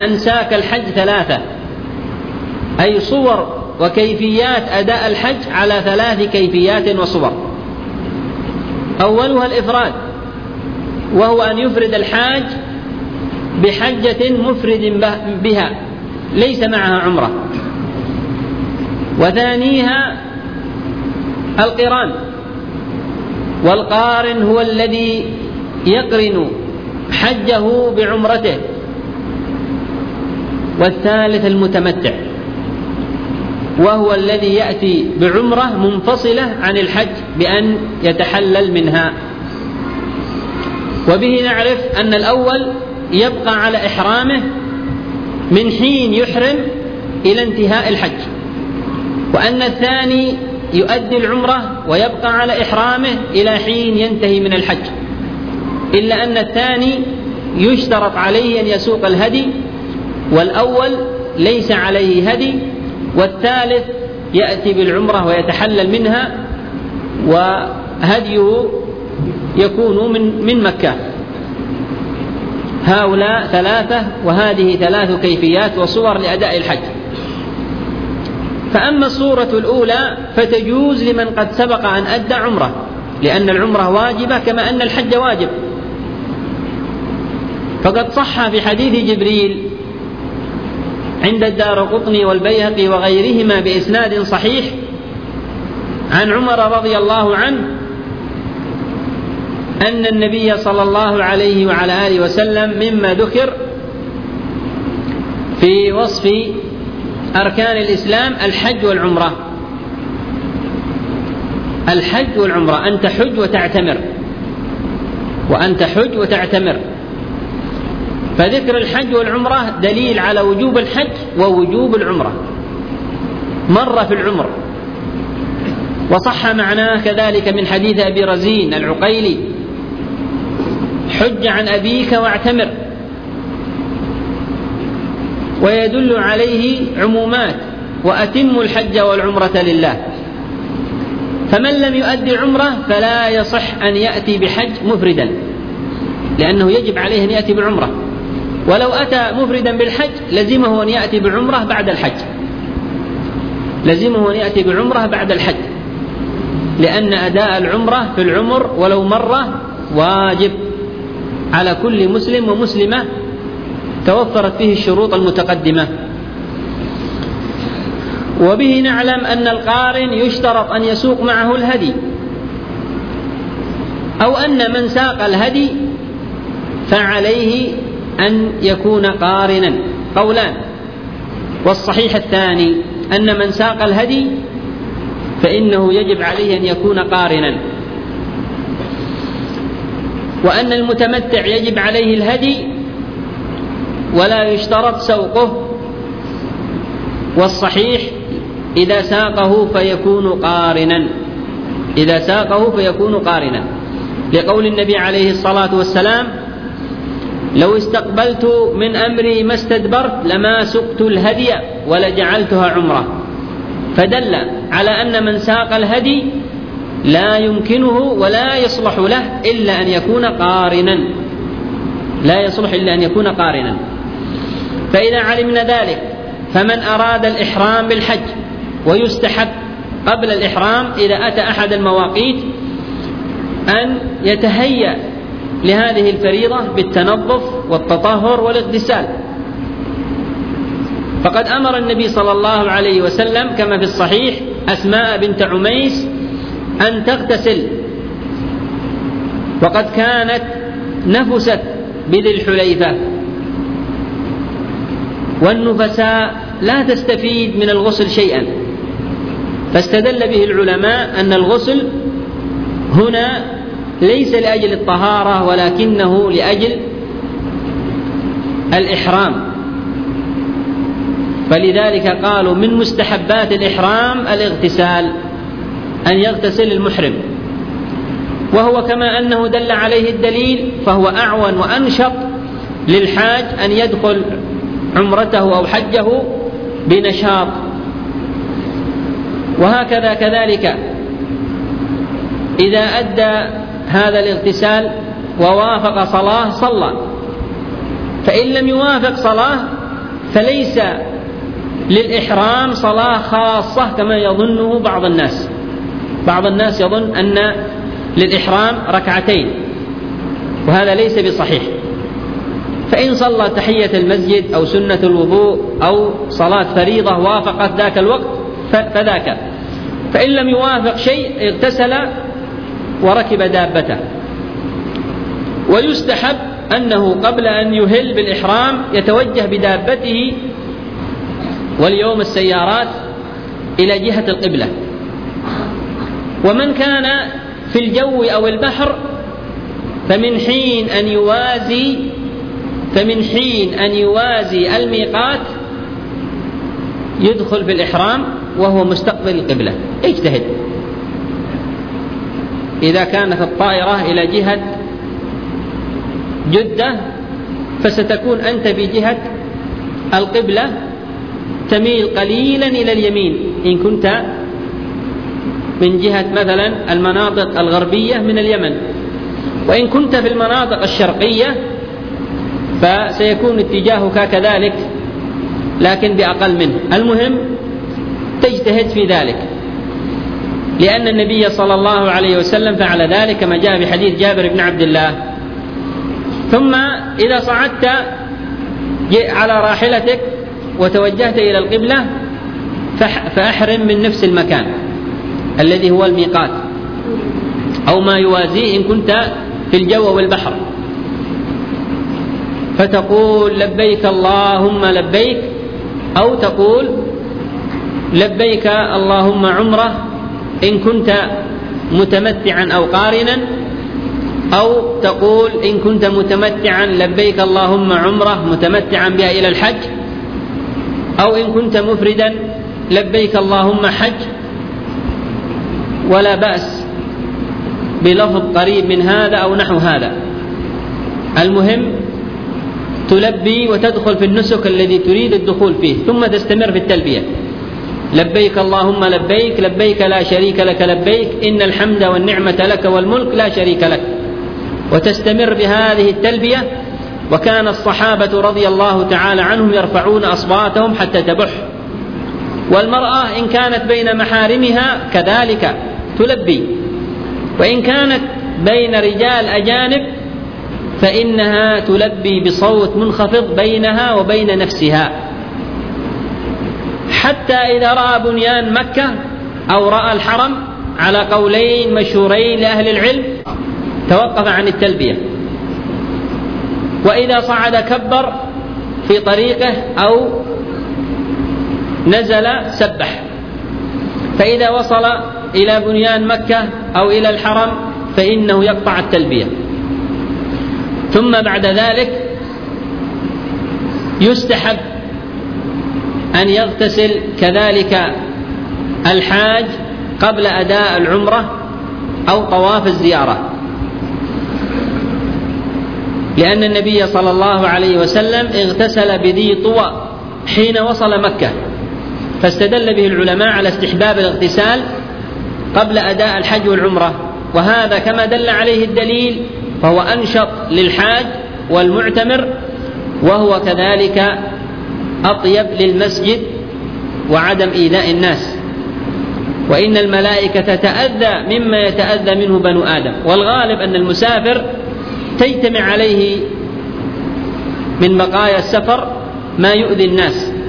أنساك الحج ثلاثة، أي صور وكيفيات أداء الحج على 3 كيفيات وصور. أولها الإفراد، وهو أن يفرد الحاج بحجة مفرد بها ليس معها عمرة. وثانيها القران، والقارن هو الذي يقرن حجه بعمرته. والثالث المتمتع، وهو الذي يأتي بعمرة منفصلة عن الحج بأن يتحلل منها. وبه نعرف أن الأول يبقى على إحرامه من حين يحرم إلى انتهاء الحج، وأن الثاني يؤدي العمرة ويبقى على إحرامه إلى حين ينتهي من الحج، إلا أن الثاني يشترط عليه أن يسوق الهدي، والأول ليس عليه هدي، والثالث يأتي بالعمرة ويتحلل منها وهديه يكون من مكة. هؤلاء 3، وهذه 3 كيفيات وصور لأداء الحج. فأما الصورة الأولى فتجوز لمن قد سبق أن أدى عمرة، لأن العمرة واجبة كما أن الحج واجب. فقد صح في حديث جبريل عند الدارقطني والبيهقي وغيرهما بإسناد صحيح عن عمر رضي الله عنه أن النبي صلى الله عليه وعلى آله وسلم مما ذكر في وصف أركان الإسلام الحج والعمرة. الحج والعمرة، أن تحج وتعتمر، وأن تحج وتعتمر. فذكر الحج والعمرة دليل على وجوب الحج ووجوب العمرة، مر في العمر. وصح معناه كذلك من حديث أبي رزين العقيلي: حج عن أبيك واعتمر. ويدل عليه عمومات: وأتم الحج والعمرة لله. فمن لم يؤدي عمرة فلا يصح أن يأتي بحج مفردا، لأنه يجب عليه أن يأتي بعمرة. ولو أتى مفردا بالحج لزمه أن يأتي بعمرة بعد الحج، لزمه أن يأتي بعمرة بعد الحج، لأن أداء العمرة في العمر ولو مرة واجب على كل مسلم ومسلمة توفرت فيه الشروط المتقدمة. وبه نعلم أن القارن يشترط أن يسوق معه الهدي، أو أن من ساق الهدي فعليه أن يكون قارنا. قولان، والصحيح الثاني أن من ساق الهدي فإنه يجب عليه أن يكون قارنا، وأن المتمتع يجب عليه الهدي ولا يشترط سوقه. والصحيح إذا ساقه فيكون قارنا، إذا ساقه فيكون قارنا، لقول النبي عليه الصلاة والسلام: لو استقبلت من أمري ما استدبرت لما سقت الهدي ولجعلتها عمرة. فدل على أن من ساق الهدي لا يمكنه ولا يصلح له إلا أن يكون قارنا، لا يصلح إلا أن يكون قارنا. فإذا علمنا ذلك فمن أراد الإحرام بالحج، ويستحب قبل الإحرام إذا أتى أحد المواقيت أن يتهيأ لهذه الفريضة بالتنظف والتطهر والاغتسال. فقد أمر النبي صلى الله عليه وسلم كما في الصحيح أسماء بنت عميس أن تغتسل، وقد كانت نفست بذي الحليفة، والنفساء لا تستفيد من الغسل شيئا. فاستدل به العلماء أن الغسل هنا ليس لأجل الطهارة ولكنه لأجل الإحرام. فلذلك قالوا من مستحبات الإحرام الاغتسال، أن يغتسل المحرم. وهو كما أنه دل عليه الدليل فهو أعون وأنشط للحاج أن يدخل عمرته أو حجه بنشاط. وهكذا كذلك إذا أدى هذا الاغتسال ووافق صلاة صلى، فإن لم يوافق صلاة فليس للإحرام صلاة خاصة كما يظنه بعض الناس. بعض الناس يظن أن للإحرام ركعتين، وهذا ليس بصحيح. فإن صلى تحية المسجد أو سنة الوضوء أو صلاة فريضة وافقت ذاك الوقت فذاك، فإن لم يوافق شيء اغتسل وركب دابته. ويستحب أنه قبل أن يهل بالإحرام يتوجه بدابته واليوم السيارات إلى جهة القبلة. ومن كان في الجو أو البحر فمن حين أن يوازي الميقات يدخل في الإحرام وهو مستقبل القبلة. اجتهد. إذا كانت الطائرة إلى جهة جدة فستكون أنت بجهة القبلة، تميل قليلا إلى اليمين إن كنت من جهة مثلا المناطق الغربية من اليمن، وإن كنت في المناطق الشرقية فسيكون اتجاهك كذلك لكن بأقل منه. المهم تجتهد في ذلك، لأن النبي صلى الله عليه وسلم فعل ذلك كما جاء في حديث جابر بن عبد الله. ثم إذا صعدت على راحلتك وتوجهت إلى القبلة فأحرم من نفس المكان الذي هو الميقات أو ما يوازيه إن كنت في الجو والبحر، فتقول لبيك اللهم لبيك، أو تقول لبيك اللهم عمرة إن كنت متمتعا أو قارنا، أو تقول إن كنت متمتعا لبيك اللهم عمرة متمتعا بها إلى الحج، أو إن كنت مفردا لبيك اللهم حج. ولا بأس بلفظ قريب من هذا أو نحو هذا. المهم تلبي وتدخل في النسك الذي تريد الدخول فيه، ثم تستمر في التلبية. لبيك اللهم لبيك لبيك لا شريك لك لبيك إن الحمد والنعمة لك والملك لا شريك لك، وتستمر بهذه التلبية. وكان الصحابة رضي الله تعالى عنهم يرفعون أصواتهم حتى تبح. والمرأة إن كانت بين محارمها كذلك تلبي، وإن كانت بين رجال أجانب فإنها تلبي بصوت منخفض بينها وبين نفسها. حتى إذا رأى بنيان مكة أو رأى الحرم على قولين مشهورين لأهل العلم توقف عن التلبية، وإذا صعد كبر في طريقه أو نزل سبح. فإذا وصل إلى بنيان مكة أو إلى الحرم فإنه يقطع التلبية. ثم بعد ذلك يستحب أن يغتسل كذلك الحاج قبل أداء العمرة أو طواف الزيارة، لأن النبي صلى الله عليه وسلم اغتسل بذي طوى حين وصل مكة، فاستدل به العلماء على استحباب الاغتسال قبل أداء الحج والعمرة. وهذا كما دل عليه الدليل فهو أنشط للحاج والمعتمر، وهو كذلك أطيب للمسجد وعدم إيذاء الناس. وإن الملائكة تتأذى مما يتأذى منه بنو آدم، والغالب أن المسافر تجتمع عليه من بقايا السفر ما يؤذي الناس،